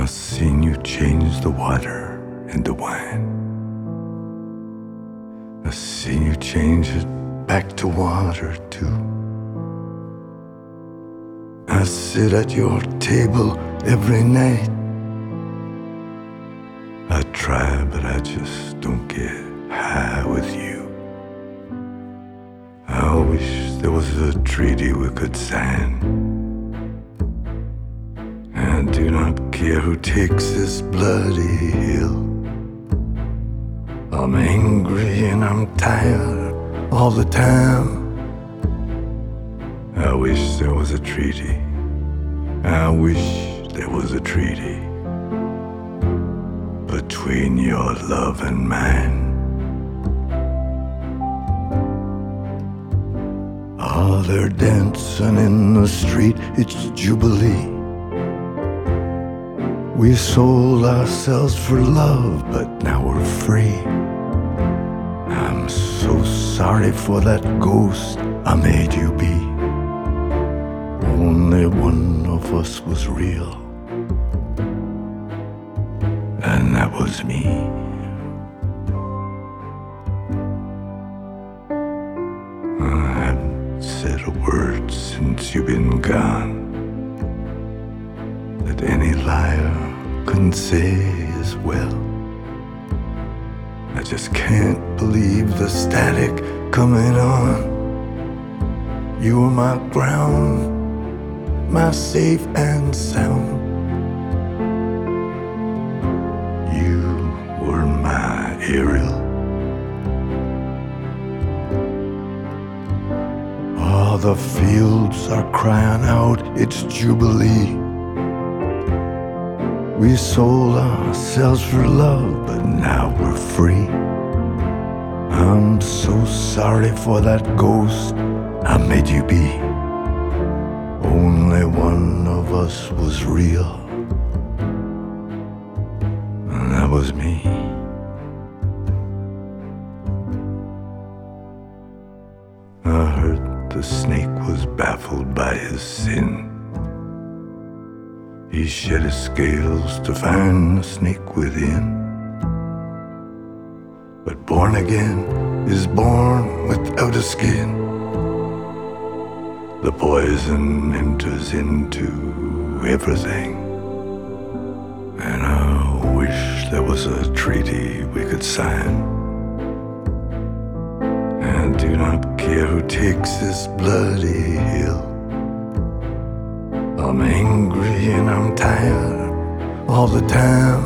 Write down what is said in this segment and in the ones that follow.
I've seen you change the water into wine. I've seen you change it back to water too. I sit at your table every night. I try, but I just don't get high with you. I wish there was a treaty we could sign. I do not care who takes this bloody hill. I'm angry and I'm tired all the time. I wish there was a treaty. I wish there was a treaty between your love and mine. Oh, they're dancing in the street, it's Jubilee. We sold ourselves for love, but now we're free. I'm so sorry for that ghost I made you be. Only one of us was real, and that was me. I haven't said a word since you've been gone that any liar couldn't say as well. I just can't believe the static coming on. You were my ground, my safe and sound. You were my Ariel. Oh, the fields are crying out, it's Jubilee. We sold ourselves for love, but now we're free. I'm so sorry for that ghost I made you be. Only one of us was real, and that was me. I heard the snake was baffled by his sin. He shed his scales to find the snake within. But born again is born without a skin. The poison enters into everything. And I wish there was a treaty we could sign. I do not care who takes this bloody hill. I'm angry and I'm tired all the time.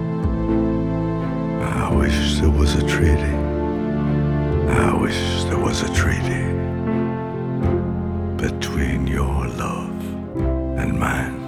I wish there was a treaty. I wish there was a treaty between your love and mine.